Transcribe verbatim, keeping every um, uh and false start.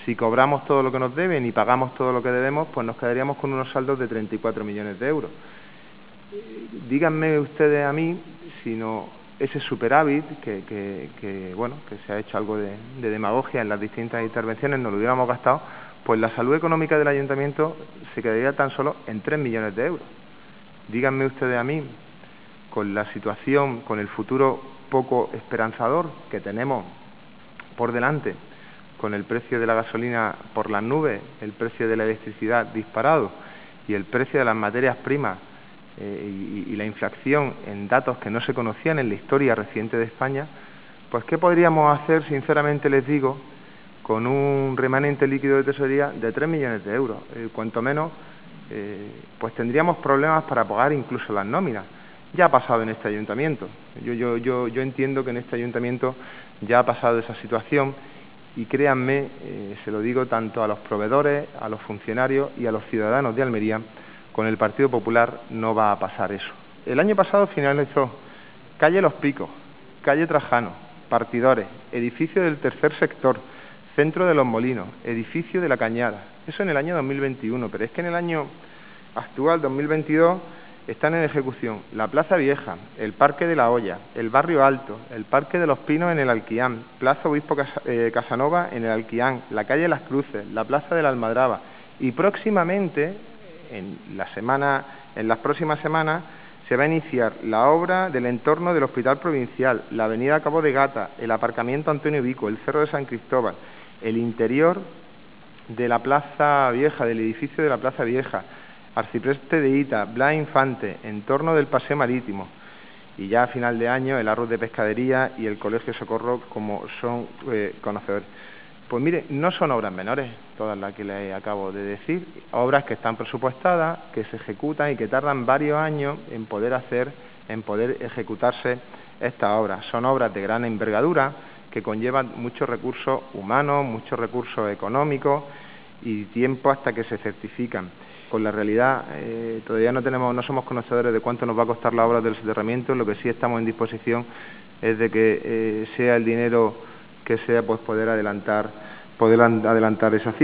Si cobramos todo lo que nos deben y pagamos todo lo que debemos, pues nos quedaríamos con unos saldos de treinta y cuatro millones de euros. Díganme ustedes a mí si no ese superávit, que, que, que, bueno, que se ha hecho algo de, de demagogia en las distintas intervenciones, nos lo hubiéramos gastado, pues la salud económica del ayuntamiento se quedaría tan solo en tres millones de euros. Díganme ustedes a mí, con la situación, con el futuro poco esperanzador que tenemos por delante, con el precio de la gasolina por las nubes, el precio de la electricidad disparado y el precio de las materias primas eh, y, y la inflación en datos que no se conocían en la historia reciente de España, pues ¿qué podríamos hacer, sinceramente les digo, con un remanente líquido de tesorería de tres millones de euros? Eh, cuanto menos, eh, pues tendríamos problemas para pagar incluso las nóminas. Ya ha pasado en este ayuntamiento. Yo, yo, yo, yo entiendo que en este ayuntamiento ya ha pasado esa situación y créanme, eh, se lo digo tanto a los proveedores, a los funcionarios y a los ciudadanos de Almería, con el Partido Popular no va a pasar eso. El año pasado finalizó calle Los Picos, calle Trajano, Partidores, edificio del tercer sector, centro de Los Molinos, edificio de La Cañada. Eso en el año dos mil veintiuno, pero es que en el año actual, dos mil veintidós, están en ejecución la Plaza Vieja, el Parque de la Hoya, el Barrio Alto, el Parque de los Pinos en el Alquián, Plaza Obispo Casanova en el Alquián, la calle Las Cruces, la Plaza de la Almadraba y próximamente, en, la semana, en las próximas semanas, se va a iniciar la obra del entorno del Hospital Provincial, la avenida Cabo de Gata, el aparcamiento Antonio Vico, el Cerro de San Cristóbal, el interior de la Plaza Vieja, del edificio de la Plaza Vieja, Arcipreste de Ita, Blas Infante, entorno del Paseo Marítimo y ya a final de año el Arroz de Pescadería y el Colegio Socorro, como son eh, conocedores. Pues mire, no son obras menores todas las que les acabo de decir, obras que están presupuestadas, que se ejecutan y que tardan varios años en poder hacer, en poder ejecutarse estas obras. Son obras de gran envergadura que conllevan muchos recursos humanos, muchos recursos económicos y tiempo hasta que se certifican. Con la realidad, eh, todavía no tenemos, no somos conocedores de cuánto nos va a costar la obra del soterramiento. Lo que sí estamos en disposición es de que eh, sea el dinero que sea, pues poder adelantar, poder adelantar esa cifra.